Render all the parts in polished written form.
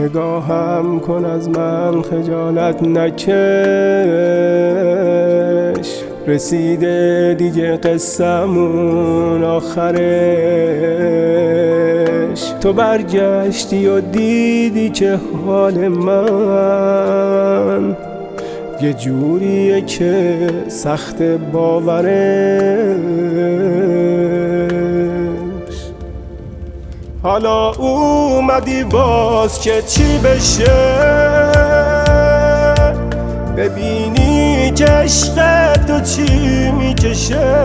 نگاهم کن از من خجالت نکش، رسیده دیگه قصه‌مون آخرش. تو برگشتی و دیدی که حال من یه جوریه که سخت باورش. حالا اومدی باز که چی بشه، ببینی که عشق تو چی میکشه.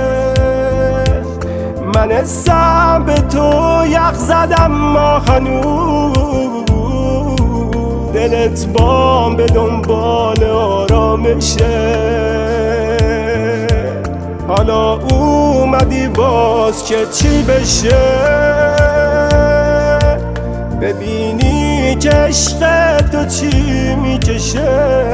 من حسم به تو یخ زدم ما هنوز، دلت بام به دنبال آرامشه. حالا اومدی باز که چی بشه، ببینی که عشق تو چی میکشه.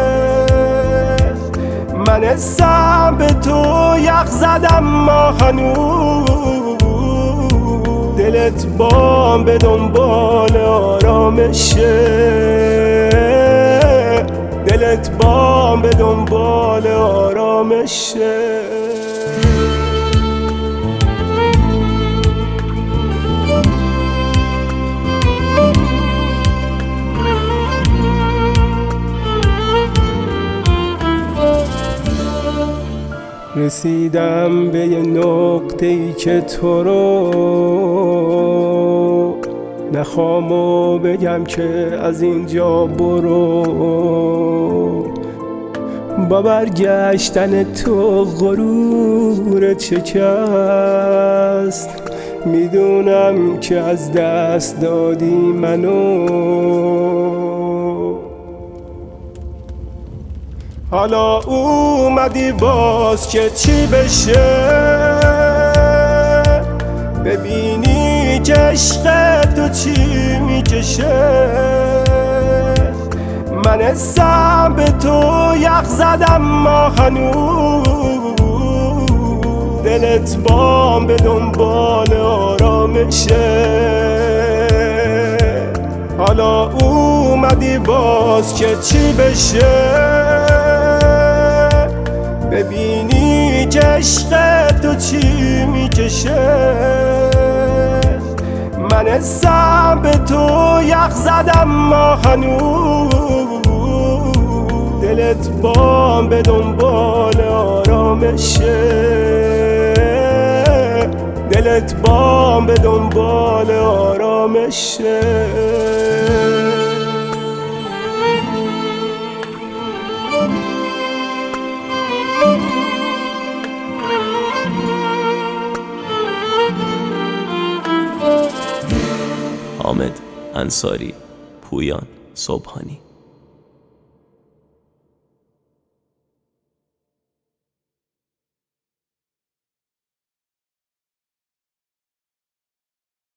من حسم به تو یخ زدم ما هنوز، دلت بام به دنبال آرامشه. دلت بام به دنبال آرامشه. رسیدم به یه نقطه‌ای که تو رو نخوامو بگم که از اینجا برو. با برگشتن تو غرورت شکست، میدونم که از دست دادی منو. حالا اومدی باز که چی بشه، ببینی که عشق تو چی میکشه. من حسم به تو یخ زدم ما هنوز، دلت بام به دنبال آرامشه. حالا اومدی باز که چی بشه، ببینی که عشق تو چی میکشه. من حسم به تو یخ زدم ما هنوز، دلت بام به دنبال آرامشه. دلت بام به دنبال آرامشه. حامد انصاری، پویان صبحانی.